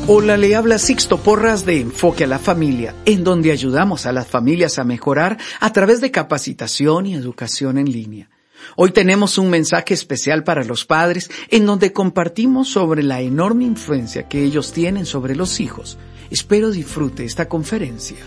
Hola, le habla Sixto Porras de Enfoque a la Familia, en donde ayudamos a las familias a mejorar a través de capacitación y educación en línea. Hoy tenemos un mensaje especial para los padres en donde compartimos sobre la enorme influencia que ellos tienen sobre los hijos. Espero disfrute esta conferencia.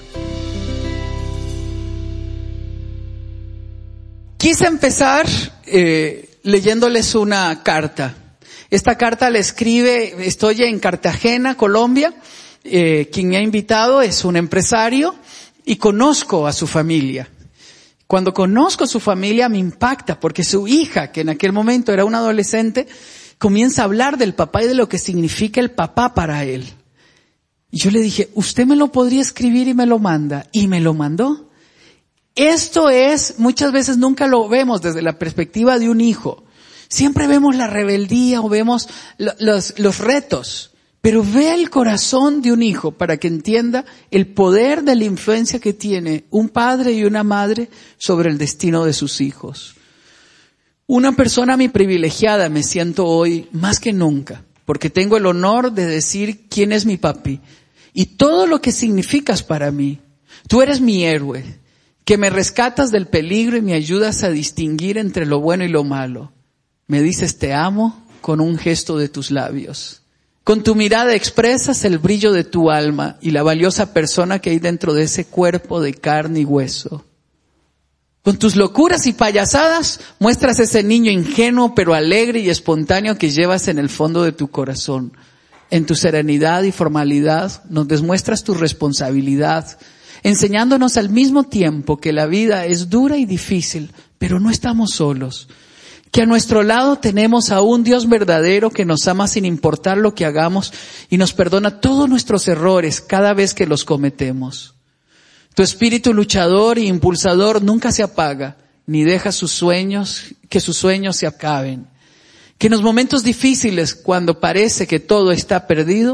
Quise empezar leyéndoles una carta. Esta carta la escribe, estoy en Cartagena, Colombia. Quien me ha invitado es un empresario y conozco a su familia. Cuando conozco a su familia me impacta porque su hija, que en aquel momento era una adolescente, comienza a hablar del papá y de lo que significa el papá para él. Y yo le dije, ¿usted me lo podría escribir y me lo manda? Y me lo mandó. Esto es, muchas veces nunca lo vemos desde la perspectiva de un hijo. Siempre vemos la rebeldía o vemos los retos, pero ve el corazón de un hijo para que entienda el poder de la influencia que tiene un padre y una madre sobre el destino de sus hijos. Una persona muy privilegiada me siento hoy más que nunca, porque tengo el honor de decir quién es mi papi y todo lo que significas para mí. Tú eres mi héroe, que me rescatas del peligro y me ayudas a distinguir entre lo bueno y lo malo. Me dices te amo con un gesto de tus labios. Con tu mirada expresas el brillo de tu alma y la valiosa persona que hay dentro de ese cuerpo de carne y hueso. Con tus locuras y payasadas muestras ese niño ingenuo pero alegre y espontáneo que llevas en el fondo de tu corazón. En tu serenidad y formalidad nos demuestras tu responsabilidad, enseñándonos al mismo tiempo que la vida es dura y difícil, pero no estamos solos. Que a nuestro lado tenemos a un Dios verdadero que nos ama sin importar lo que hagamos y nos perdona todos nuestros errores cada vez que los cometemos. Tu espíritu luchador e impulsador nunca se apaga, ni deja que sus sueños se acaben. Que en los momentos difíciles, cuando parece que todo está perdido,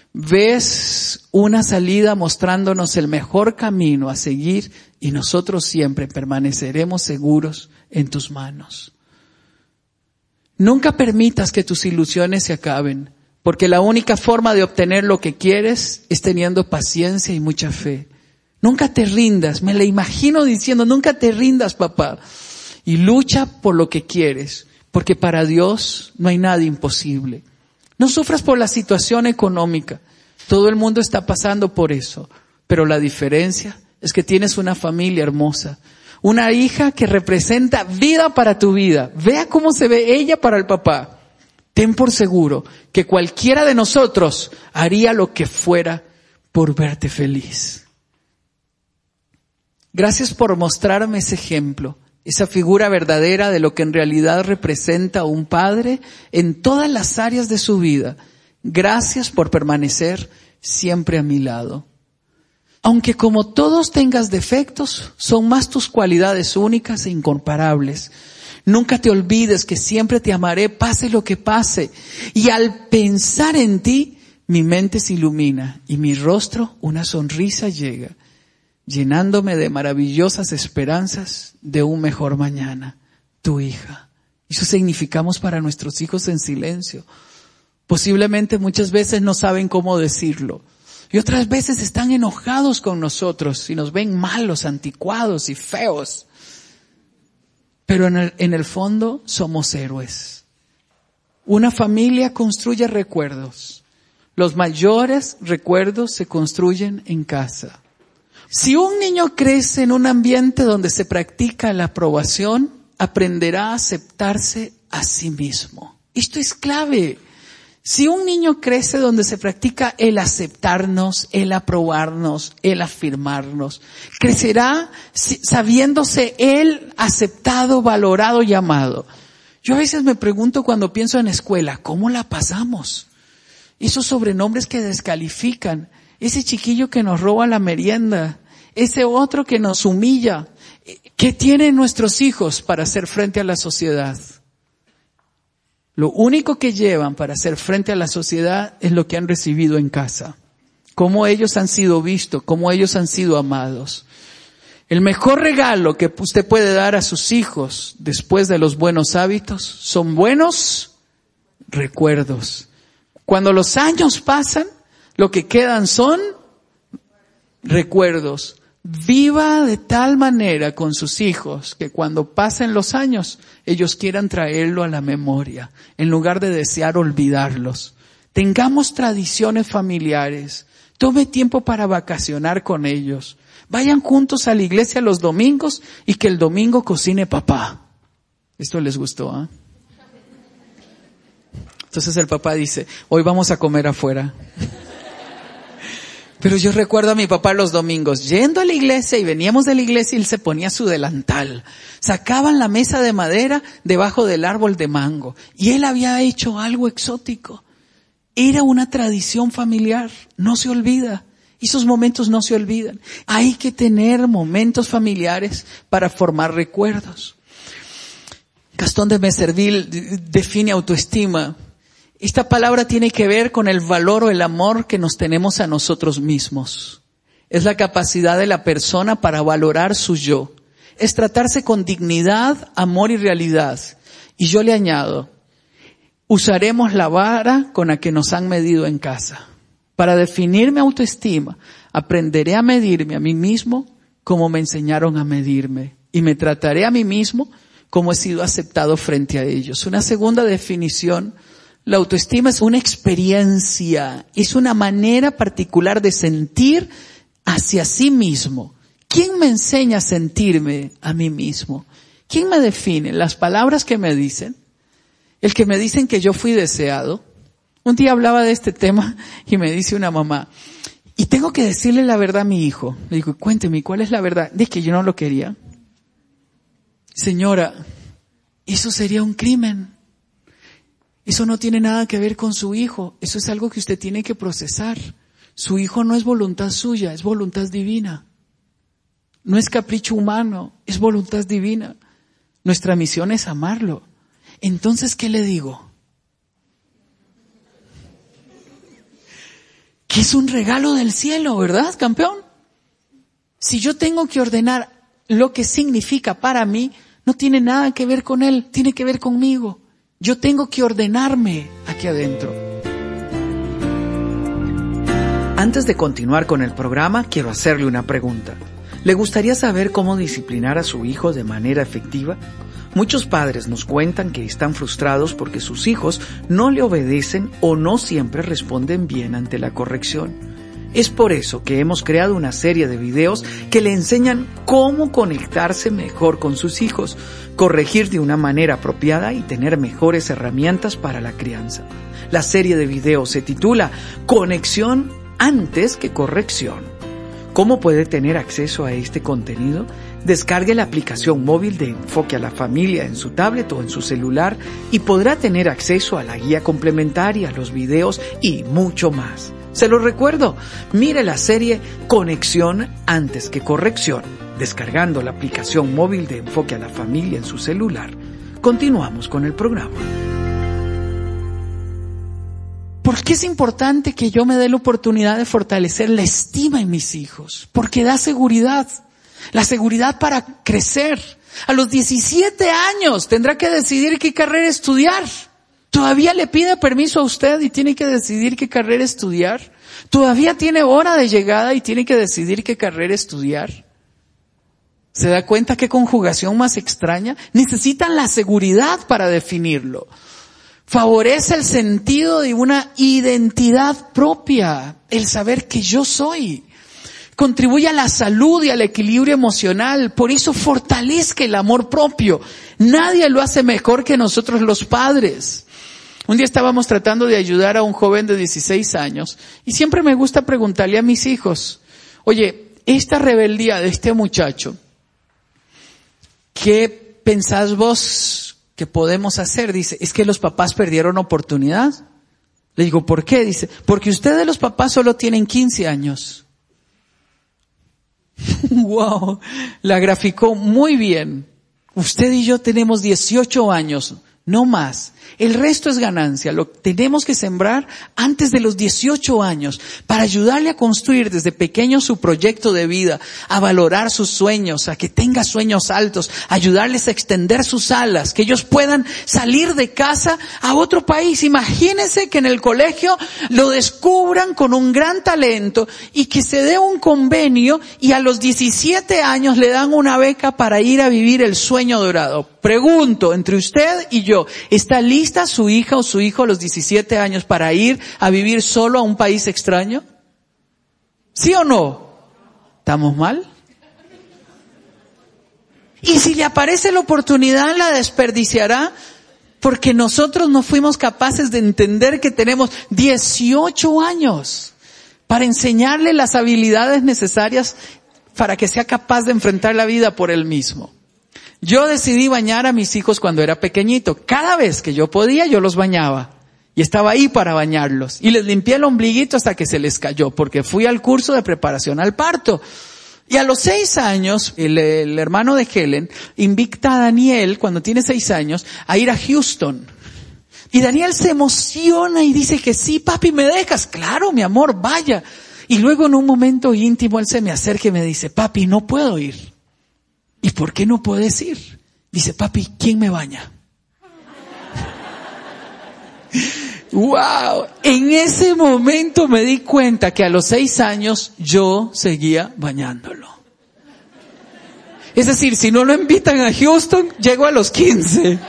ves una salida mostrándonos el mejor camino a seguir y nosotros siempre permaneceremos seguros en tus manos. Nunca permitas que tus ilusiones se acaben, porque la única forma de obtener lo que quieres es teniendo paciencia y mucha fe. Nunca te rindas, me la imagino diciendo, nunca te rindas, papá, y lucha por lo que quieres, porque para Dios no hay nada imposible. No sufras por la situación económica, todo el mundo está pasando por eso, pero la diferencia es que tienes una familia hermosa. Una hija que representa vida para tu vida. Vea cómo se ve ella para el papá. Ten por seguro que cualquiera de nosotros haría lo que fuera por verte feliz. Gracias por mostrarme ese ejemplo, esa figura verdadera de lo que en realidad representa un padre en todas las áreas de su vida. Gracias por permanecer siempre a mi lado. Aunque como todos tengas defectos, son más tus cualidades únicas e incomparables. Nunca te olvides que siempre te amaré, pase lo que pase. Y al pensar en ti, mi mente se ilumina y mi rostro una sonrisa llega, llenándome de maravillosas esperanzas de un mejor mañana. Tu hija. Eso significamos para nuestros hijos en silencio. Posiblemente muchas veces no saben cómo decirlo. Y otras veces están enojados con nosotros y nos ven malos, anticuados y feos. Pero en el fondo somos héroes. Una familia construye recuerdos. Los mayores recuerdos se construyen en casa. Si un niño crece en un ambiente donde se practica la aprobación, aprenderá a aceptarse a sí mismo. Esto es clave. Si un niño crece donde se practica el aceptarnos, el aprobarnos, el afirmarnos, crecerá sabiéndose él aceptado, valorado y amado. Yo a veces me pregunto cuando pienso en escuela, ¿cómo la pasamos? Esos sobrenombres que descalifican, ese chiquillo que nos roba la merienda, ese otro que nos humilla. ¿Qué tienen nuestros hijos para hacer frente a la sociedad? Lo único que llevan para hacer frente a la sociedad es lo que han recibido en casa. Cómo ellos han sido vistos, cómo ellos han sido amados. El mejor regalo que usted puede dar a sus hijos después de los buenos hábitos son buenos recuerdos. Cuando los años pasan, Lo que quedan son recuerdos. Viva de tal manera con sus hijos que cuando pasen los años, ellos quieran traerlo a la memoria, en lugar de desear olvidarlos. Tengamos tradiciones familiares. Tome tiempo para vacacionar con ellos. Vayan juntos a la iglesia los domingos y que el domingo cocine papá. Esto les gustó, ¿eh? Entonces el papá dice, hoy vamos a comer afuera. Pero yo recuerdo a mi papá los domingos, yendo a la iglesia, y veníamos de la iglesia y él se ponía su delantal. Sacaban la mesa de madera debajo del árbol de mango. Y él había hecho algo exótico. Era una tradición familiar, no se olvida. Esos momentos no se olvidan. Hay que tener momentos familiares para formar recuerdos. Gastón de Meserville define autoestima. Esta palabra tiene que ver con el valor o el amor que nos tenemos a nosotros mismos. Es la capacidad de la persona para valorar su yo. Es tratarse con dignidad, amor y realidad. Y yo le añado, usaremos la vara con la que nos han medido en casa. Para definir mi autoestima, aprenderé a medirme a mí mismo como me enseñaron a medirme. Y me trataré a mí mismo como he sido aceptado frente a ellos. Una segunda definición, la autoestima es una experiencia, es una manera particular de sentir hacia sí mismo. ¿Quién me enseña a sentirme a mí mismo? ¿Quién me define? Las palabras que me dicen, el que me dicen que yo fui deseado. Un día hablaba de este tema y me dice una mamá, y tengo que decirle la verdad a mi hijo. Le digo, cuénteme, ¿cuál es la verdad? Dice que yo no lo quería. Señora, eso sería un crimen. Eso no tiene nada que ver con su hijo. Eso es algo que usted tiene que procesar. Su hijo no es voluntad suya, es voluntad divina. No es capricho humano, es voluntad divina. Nuestra misión es amarlo. Entonces, ¿qué le digo? Que es un regalo del cielo, ¿verdad, campeón? Si yo tengo que ordenar lo que significa para mí, no tiene nada que ver con él, tiene que ver conmigo. Yo tengo que ordenarme aquí adentro. Antes de continuar con el programa, quiero hacerle una pregunta. ¿Le gustaría saber cómo disciplinar a su hijo de manera efectiva? Muchos padres nos cuentan que están frustrados porque sus hijos no le obedecen o no siempre responden bien ante la corrección. Es por eso que hemos creado una serie de videos que le enseñan cómo conectarse mejor con sus hijos, corregir de una manera apropiada y tener mejores herramientas para la crianza. La serie de videos se titula Conexión antes que corrección. ¿Cómo puede tener acceso a este contenido? Descargue la aplicación móvil de Enfoque a la Familia en su tablet o en su celular y podrá tener acceso a la guía complementaria, los videos y mucho más. Se lo recuerdo, mire la serie Conexión antes que corrección, descargando la aplicación móvil de Enfoque a la Familia en su celular. Continuamos con el programa. ¿Por qué es importante que yo me dé la oportunidad de fortalecer la estima en mis hijos? Porque da seguridad, la seguridad para crecer. A los 17 años tendrá que decidir qué carrera estudiar. ¿Todavía le pide permiso a usted y tiene que decidir qué carrera estudiar? ¿Todavía tiene hora de llegada y tiene que decidir qué carrera estudiar? ¿Se da cuenta qué conjugación más extraña? Necesitan la seguridad para definirlo. Favorece el sentido de una identidad propia, el saber que yo soy. Contribuye a la salud y al equilibrio emocional, por eso fortalezca el amor propio. Nadie lo hace mejor que nosotros los padres. Un día estábamos tratando de ayudar a un joven de 16 años y siempre me gusta preguntarle a mis hijos, oye, esta rebeldía de este muchacho, ¿qué pensás vos que podemos hacer? Dice, es que los papás perdieron oportunidad. Le digo, ¿por qué? Dice, porque ustedes los papás solo tienen 15 años. Wow, la graficó muy bien. Usted y yo tenemos 18 años. no más. El resto es ganancia. Lo tenemos que sembrar antes de los 18 años para ayudarle a construir desde pequeño su proyecto de vida, a valorar sus sueños, a que tenga sueños altos, ayudarles a extender sus alas, que ellos puedan salir de casa a otro país. Imagínense que en el colegio lo descubran con un gran talento y que se dé un convenio y a los 17 años le dan una beca para ir a vivir el sueño dorado. Pregunto, entre usted y yo, ¿está lista su hija o su hijo a los 17 años para ir a vivir solo a un país extraño? ¿Sí o no? ¿Estamos mal? Y si le aparece la oportunidad, ¿la desperdiciará? Porque nosotros no fuimos capaces de entender que tenemos 18 años para enseñarle las habilidades necesarias para que sea capaz de enfrentar la vida por él mismo. Yo decidí bañar a mis hijos cuando era pequeñito. Cada vez que yo podía, yo los bañaba. Y estaba ahí para bañarlos. Y les limpié el ombliguito hasta que se les cayó, porque fui al curso de preparación al parto. Y a los 6 años, el hermano de Helen invita a Daniel, cuando tiene 6 años, a ir a Houston. Y Daniel se emociona y dice que sí, papi, ¿me dejas? Claro, mi amor, vaya. Y luego en un momento íntimo él se me acerca y me dice, papi, no puedo ir. ¿Y por qué no puedes ir? Dice, papi, ¿quién me baña? ¡Wow! En ese momento me di cuenta que a los 6 años yo seguía bañándolo. Es decir, si no lo invitan a Houston, llego a los 15.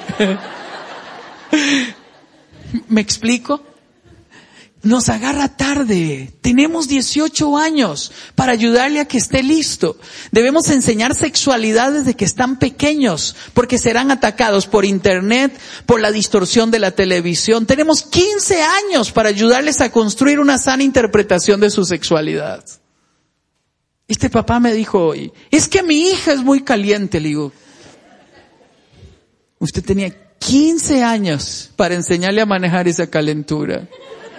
¿Me explico? Nos agarra tarde. Tenemos 18 años para ayudarle a que esté listo. Debemos enseñar sexualidad desde que están pequeños, porque serán atacados por internet, por la distorsión de la televisión. Tenemos 15 años para ayudarles a construir una sana interpretación de su sexualidad. Este papá me dijo hoy, es que mi hija es muy caliente. Le digo, usted tenía 15 años para enseñarle a manejar esa calentura.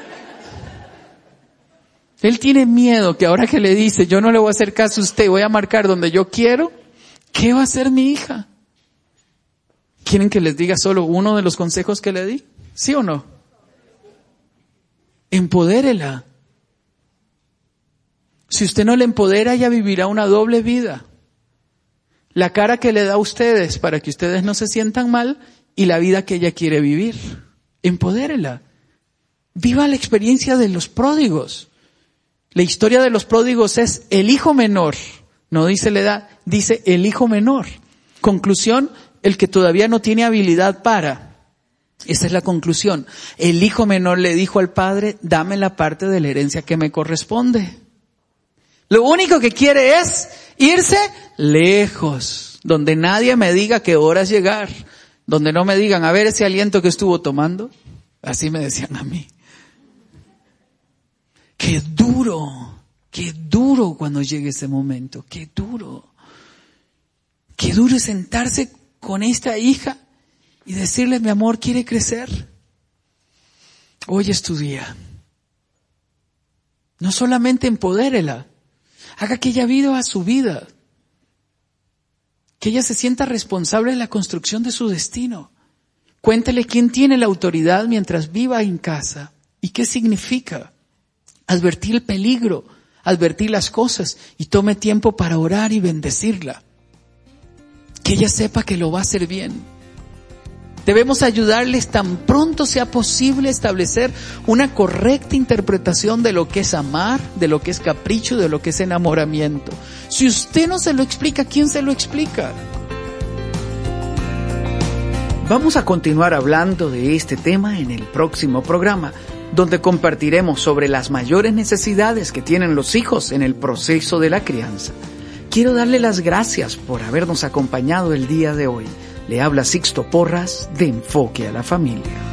Él tiene miedo que ahora que le dice, yo no le voy a hacer caso a usted, voy a marcar donde yo quiero, ¿qué va a hacer mi hija? ¿Quieren que les diga solo uno de los consejos que le di? ¿Sí o no? Empodérela. Si usted no le empodera, ella vivirá una doble vida. La cara que le da a ustedes para que ustedes no se sientan mal y la vida que ella quiere vivir. Empodérela. Viva la experiencia de los pródigos. La historia de los pródigos es el hijo menor, no dice la edad, dice el hijo menor. Conclusión, el que todavía no tiene habilidad para. Esa es la conclusión. El hijo menor le dijo al padre, dame la parte de la herencia que me corresponde. Lo único que quiere es irse lejos, donde nadie me diga qué horas llegar, donde no me digan, a ver ese aliento que estuvo tomando. Así me decían a mí. Qué duro cuando llegue ese momento, qué duro es sentarse con esta hija y decirle, mi amor, ¿quiere crecer? Hoy es tu día. No solamente empodérela, haga que ella viva su vida, que ella se sienta responsable de la construcción de su destino. Cuéntele quién tiene la autoridad mientras viva en casa y qué significa. Advertir el peligro, advertir las cosas y tome tiempo para orar y bendecirla. Que ella sepa que lo va a hacer bien. Debemos ayudarles tan pronto sea posible establecer una correcta interpretación de lo que es amar, de lo que es capricho, de lo que es enamoramiento. Si usted no se lo explica, ¿quién se lo explica? Vamos a continuar hablando de este tema en el próximo programa, donde compartiremos sobre las mayores necesidades que tienen los hijos en el proceso de la crianza. Quiero darle las gracias por habernos acompañado el día de hoy. Le habla Sixto Porras de Enfoque a la Familia.